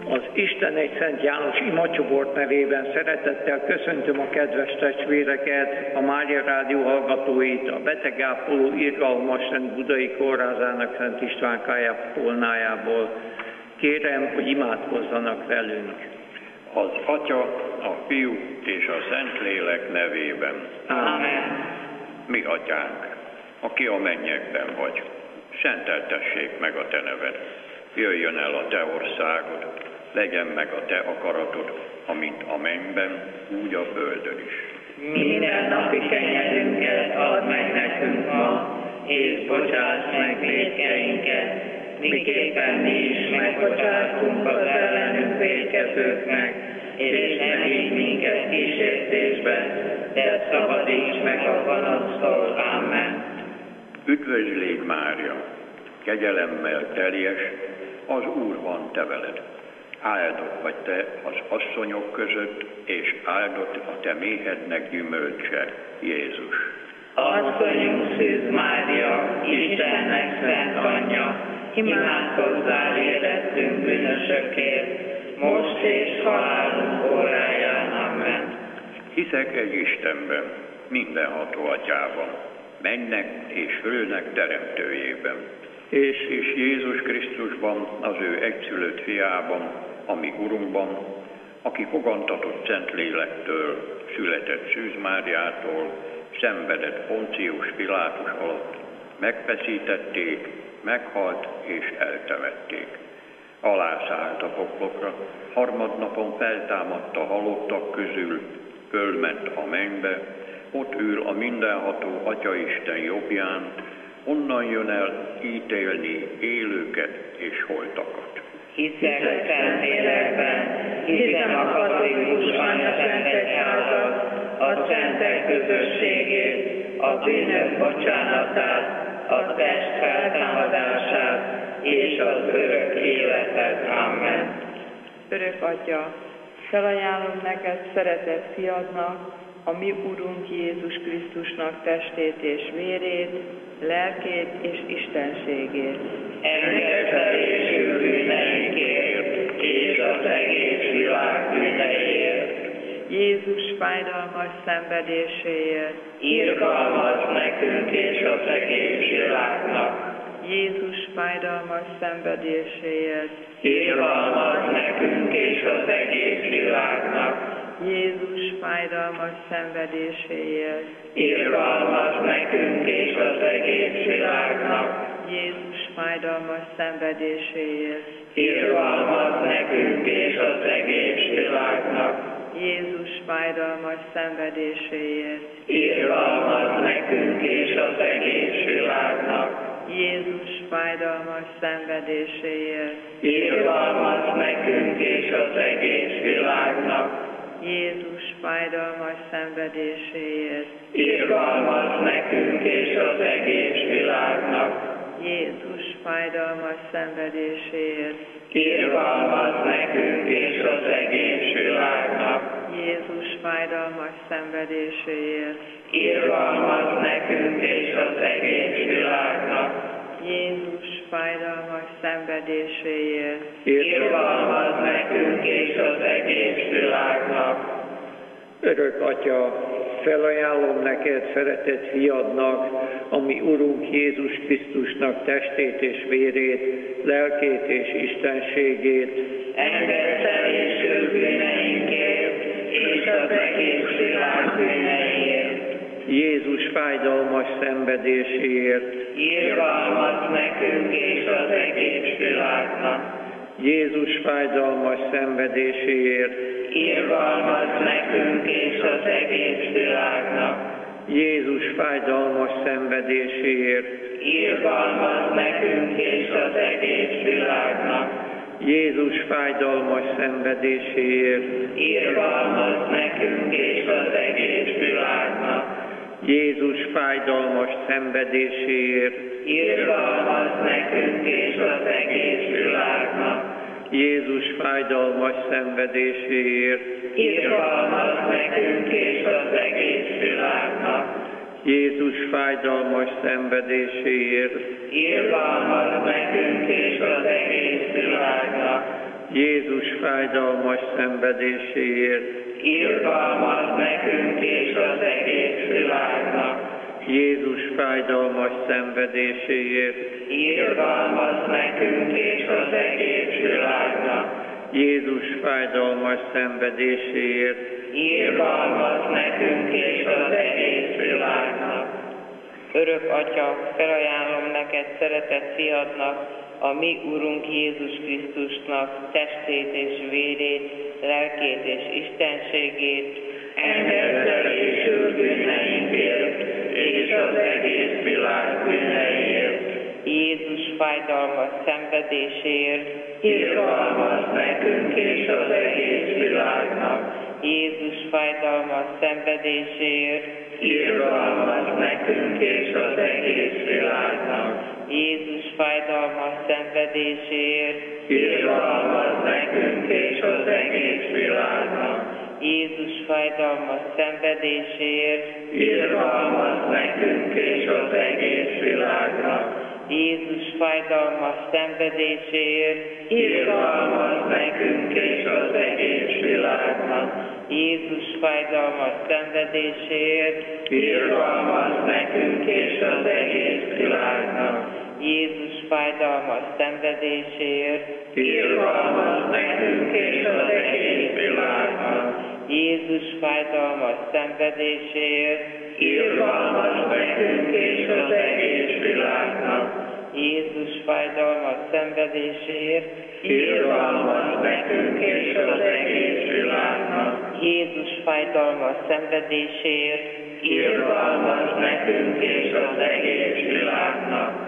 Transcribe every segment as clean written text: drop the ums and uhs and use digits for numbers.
Az Isten egy Szent János imacsoport nevében szeretettel köszöntöm a kedves testvéreket, a Mária Rádió hallgatóit, a betegápoló Irgalmas Szent Budai Kórházának Szent István kápolnájából. Kérem, hogy imádkozzanak velünk. Az Atya, a Fiú és a Szentlélek nevében. Ámen. Mi Atyánk, aki a mennyekben vagy, szenteltessék meg a Te neved. Jöjjön el a Te országod, legyen meg a Te akaratod, amint a mennyben, úgy a földön is. Minden napi kenyerünket add meg nekünk ma, és bocsáss meg vétkeinket, miképpen mi is megbocsátunk az ellenünk vétkezőknek, és ne vigy minket kísértésbe, de szabadíts meg a gonosztól. Amen. Üdvözl légy, Mária, kegyelemmel teljes, az Úr van te veled. Áldott vagy te az asszonyok között, és áldott a te méhednek gyümölcse, Jézus. Asszonyunk Szűz Mária, Istennek szent anyja, imádkozzál érettünk bűnösökért, most és halálunk óráján. Amen. Hiszek egy Istenben, mindenható Atyában, mennek és földnek teremtőjében, és Jézus Krisztusban, az ő egyszülött fiában, a mi Urunkban, aki fogantatott Szentlélektől, született Szűz Máriától, szenvedett Poncius Pilátus alatt, megfeszítették, meghalt és eltemették. Alászállt a poklokra, harmadnapon feltámadt a halottak közül, fölment a mennybe, ott ül a mindenható Atyaisten jobbján, onnan jön el ítélni élőket és holtakat. Hiszek a Szentlélekben, hiszem a katolikus anyaszentegyházat, a szentek közösségét, a bűnök bocsánatát, a test feltámadását és az örök életet. Amen. Örök Atya, felajánlom neked szeretett fiadnak, a mi Urunk Jézus Krisztusnak testét és vérét, lelkét és istenségét. Engedtelésű bűneinkért és az egész világ bűneiért. Jézus fájdalmas szenvedéséért. Irgalmaz nekünk és az egész világnak. Jézus fájdalmas szenvedéséért. Irgalmaz nekünk és az egész világnak. Jézus fájdalmas szenvedéséért. Irgalmaz nekünk és az egész világnak. Jézus fájdalmas szenvedéséért. Irgalmaz nekünk és az egész világnak. Jézus fájdalmas szenvedéséért. Irgalmaz nekünk és az egész világnak. Jézus fájdalmas szenvedéséért. Irgalmaz nekünk és az egész világnak. Jézus fájdalmas szenvedéséért. Irgalmaz nekünk és az egész világnak. Jézus fájdalmas szenvedéséért. Irgalmaz nekünk és az egész világnak. Jézus fájdalmas szenvedéséért. Irgalmaz nekünk és az egész világnak. Jézus fájdalmas szenvedéséért. Irgalmaz nekünk és az egész világnak. Örök Atya, felajánlom neked szeretett fiadnak, a mi Urunk Jézus Krisztusnak testét és vérét, lelkét és istenségét. Engedtelésű bűneinkért és az egész világ bűneiért. Jézus fájdalmas szenvedéséért. Irgalmaz nekünk és az egész világnak. Jézus fájdalmas szenvedéséért. Irgalmaz nekünk és az egész világnak. Jézus fájdalmas szenvedéséért. Irgalmaz nekünk és az egész világnak. Jézus fájdalmas szenvedéséért. Irgalmaz nekünk és az egész világnak. Jézus fájdalmas szenvedéséért. Irgalmaz nekünk és az egész világnak. Jézus fájdalmas szenvedéséért. Irgalmaz nekünk és az egész világnak. Jézus fájdalmas szenvedéséért. Irgalmaz nekünk és az egész világnak. Jézus fájdalmas szenvedéséért, irgalmaz nekünk és az egész világnak. Jézus fájdalmas szenvedéséért, Irgalmaz nekünk és az egész világnak. Jézus fájdalmas szenvedéséért, Irgalmaz nekünk és az egész világnak. Örök Atya, felajánlom neked szeretett fiadnak, a mi Urunk Jézus Krisztusnak testét és vérét, lelkét és istenségét, Engedtelésül bűneinkért és az egész világ bűneiért. Jézus fájdalmas szenvedéséért, Irgalmaz nekünk és az egész világnak. Jézus fájdalmas szenvedéséért, Irgalmaz nekünk és az egész világnak. Jézus fájdalmas szenvedéséért, Irgalmaz nekünk és az egész világnak. Jézus fájdalmas szenvedéséért, Irgalmaz nekünk és az egész világnak. Jézus fájdalmas szenvedéséért, Irgalmaz nekünk és az egész világnak. Jézus fájdalmas szenvedéséért, Irgalmaz nekünk és az egész világnak. Jézus fájdalmas szenvedéséért, Irgalmaz nekünk és az egész világnak. Jézus fájdalmas szenvedéséért, Irgalmaz nekünk és az egész világnak. Jézus fájdalmas szenvedéséért, Irgalmaz nekünk és az egész világnak. Jézus fájdalmas szenvedéséért, Irgalmaz nekünk és az egész világnak.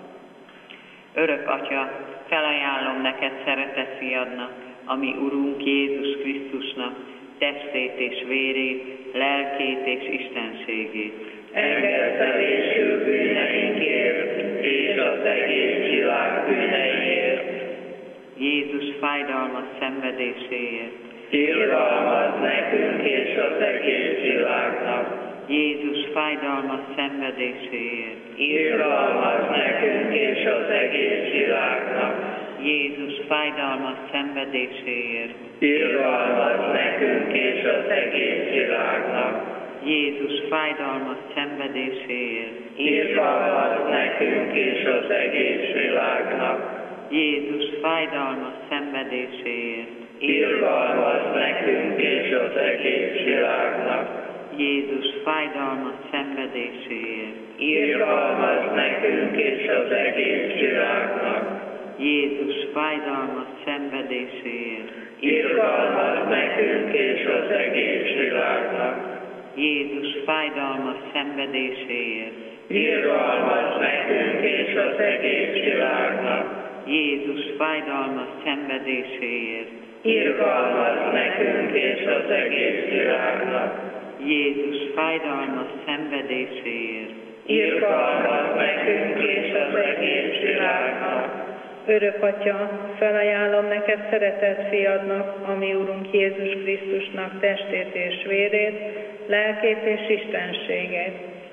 Örök Atya, felajánlom neked szeretett fiadnak, a mi Urunk Jézus Krisztusnak, testét és vérét, lelkét és istenségét. Engedtelésül bűneinkért és az egész világ bűneiért. Jézus fájdalmas szenvedéséért, Irgalmaz nekünk és az egész világnak. Jézus fájdalmas szenvedéséért, Irgalmaz nekünk és az egész világnak. Jézus fájdalmas szenvedéséért, Irgalmaz nekünk és az egész világnak. Jézus fájdalmas szenvedéséért, Irgalmaz nekünk és az egész világnak. Jézus fájdalmas szenvedéséért, Irgalmaz nekünk és az egész világnak. Jézus fájdalmas szenvedéséért, Irgalmaz nekünk és az egész világnak. Jézus fájdalmas szenvedéséért, Irgalmaz nekünk és az egész világnak. Jézus fájdalmas szenvedéséért, Irgalmaz nekünk és az egész világnak. Jézus fájdalmas szenvedéséért, Irgalmaz nekünk és az egész világnak. Jézus fájdalmas szenvedéséért, Irgalmaz nekünk és az egész világnak. Örök Atya, felajánlom neked szeretett fiadnak, a mi Urunk Jézus Krisztusnak testét és vérét, lelkét és istenségét.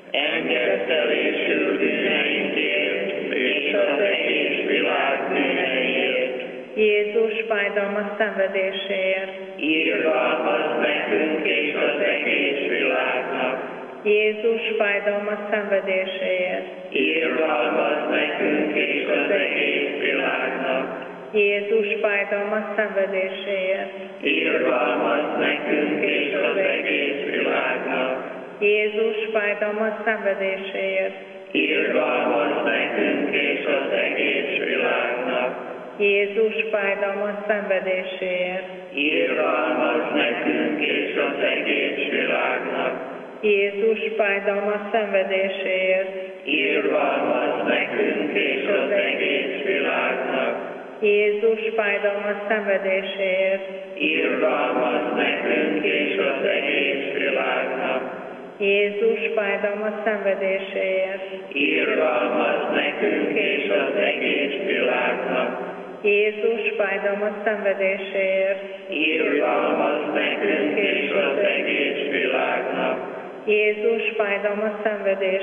Engedtelésül bűneinkért és az egész világ bűneiért. Jézus fájdalmas szenvedéséért, Irgalmaz nekünk és az egész világnak. Jézus fájdalmas szenvedéséért, Irgalmaz nekünk és az egész világnak. Jézus fájdalmas szenvedéséért, Irgalmaz nekünk és az egész világnak. Jézus fájdalmas szenvedéséért, Irgalmaz nekünk és az egész világnak. Jézus fájdalmas szenvedéséért, Irgalmaz nekünk és az egész világnak. Jézus fájdalmas szenvedéséért, Irgalmaz nekünk és az egész világnak. Jézus fájdalmas szenvedéséért, Irgalmaz nekünk és az egész világnak. Jézus fájdalmas szenvedéséért, Irgalmaz nekünk és az egész világnak. Jézus fájdalmas szenvedéséért, Irgalmaz nekünk és az egész világnak. Jézus fájdalmas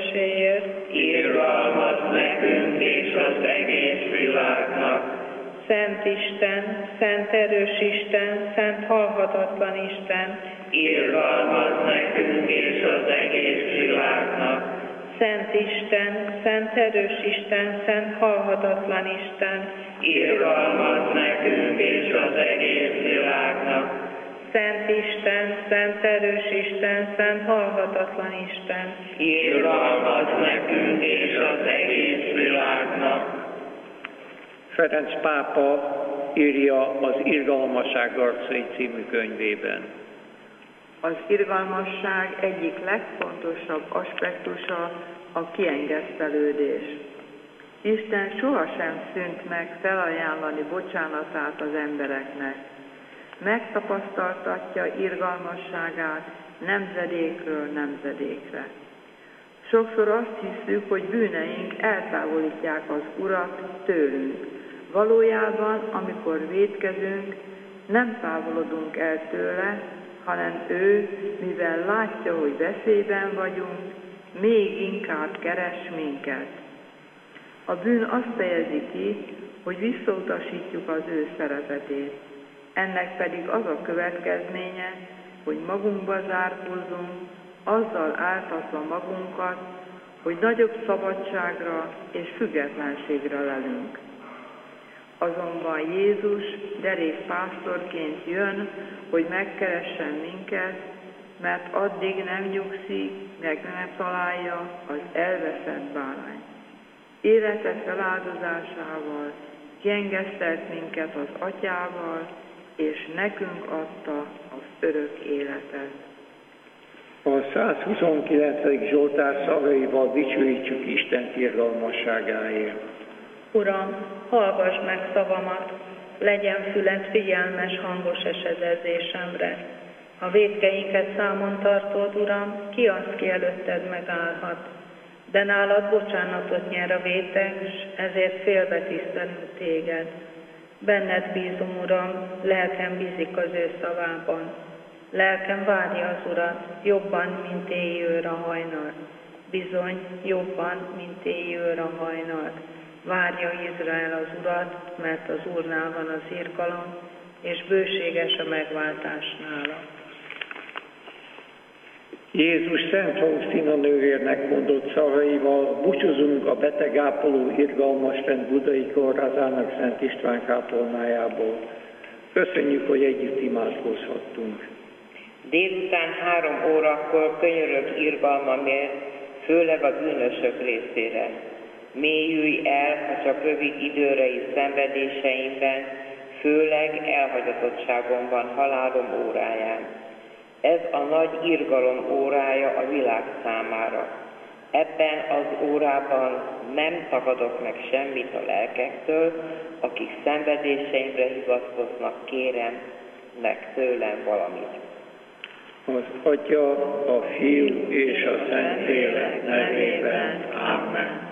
szenvedéséért, Irgalmaz nekünk és az egész világnak. Szent Isten, szent erős Isten, szent halhatatlan Isten, irgalmaz nekünk és az egész világnak. Szent Isten, szent erős Isten, szent halhatatlan Isten, irgalmaz nekünk és az egész világnak. Szent Isten, szent erős Isten, szent halhatatlan Isten, irgalmaz nekünk és az egész világnak. Ferenc pápa írja az Irgalmasság arcai című könyvében. Az irgalmasság egyik legfontosabb aspektusa a kiengesztelődés. Isten sohasem szűnt meg felajánlani bocsánatát az embereknek. Megtapasztaltatja irgalmasságát nemzedékről nemzedékre. Sokszor azt hiszük, hogy bűneink eltávolítják az Urat tőlünk. Valójában, amikor vétkezünk, nem távolodunk el tőle, hanem ő, mivel látja, hogy veszélyben vagyunk, még inkább keres minket. A bűn azt fejezi ki, hogy visszautasítjuk az ő szeretetét. Ennek pedig az a következménye, hogy magunkba zárkózunk, azzal áltatva magunkat, hogy nagyobb szabadságra és függetlenségre lelünk. Azonban Jézus derék pásztorként jön, hogy megkeressen minket, mert addig nem nyugszik, meg nem találja az elveszett bárányt. Élete feláldozásával kiengesztelt minket az Atyával, és nekünk adta az örök életet. A 129. Zsoltár szavaival dicsőítsük Isten irgalmasságáért. Uram, hallgass meg szavamat, legyen füled figyelmes hangos esedezésemre. Ha vétkeinket számon tartod, Uram, ki az, ki előtted megállhat? De nálad bocsánatot nyer a vétek, s ezért félbe tisztelünk téged. Benned bízom, Uram, lelkem bízik az ő szavában. Lelkem várja az Urat, jobban, mint éjjőr a hajnal. Bizony, jobban, mint éjjőr a hajnal. Várja Izrael az Urat, mert az Úrnál van az irgalom, és bőséges a megváltás nála. Jézus Szent Faustina nővérnek mondott szavaival búcsúzunk a betegápoló irgalmasrend Budai Kórházának Szent István kápolnájából. Köszönjük, hogy együtt imádkozhattunk. Délután 3 órakor könyörög irgalmamért, főleg a bűnösök részére. Mélyülj el, ha csak rövid időre is szenvedéseimben, főleg elhagyatottságomban halálom óráján. Ez a nagy irgalom órája a világ számára. Ebben az órában nem tagadok meg semmit a lelkektől, akik szenvedéseimre hivatkoznak, kérem meg tőlem valamit. Az Atya, a Fiú és a Szentlélek nevében. Amen.